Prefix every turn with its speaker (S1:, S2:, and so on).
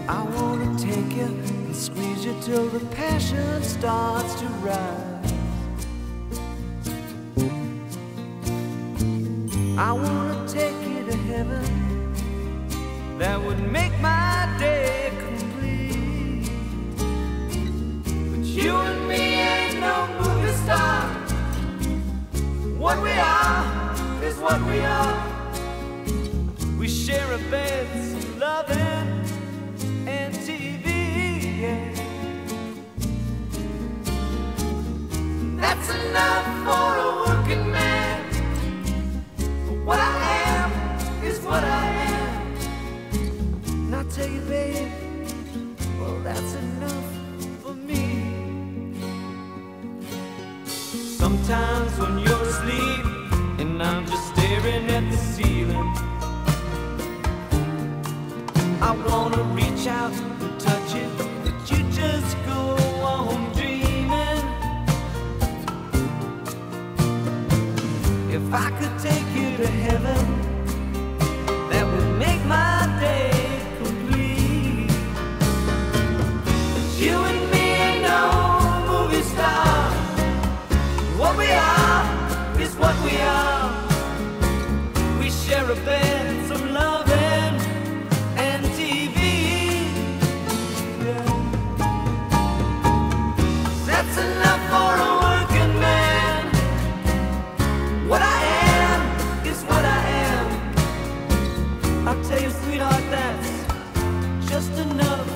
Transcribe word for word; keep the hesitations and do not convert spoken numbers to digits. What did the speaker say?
S1: I wanna take you and squeeze you till the passion starts to rise. I wanna take you to heaven, that would make my day complete. But you and me ain't no movie star. What we are is what we are. We share a bed, some loving and T V, yeah. That's enough for a working man. But what I am is what I am. And I tell you, babe, well, that's enough for me. Sometimes when you're asleep and I'm just staring at the ceiling, I wanna reach out and touch it, but you just go on dreaming. If I could take you to heaven, that would make my day complete. But you and me ain't no movie star. What we are is what we are. We share a bed, some loving and T V, yeah. That's enough for a working man. What I am is what I am. I'll tell you, sweetheart, that's just enough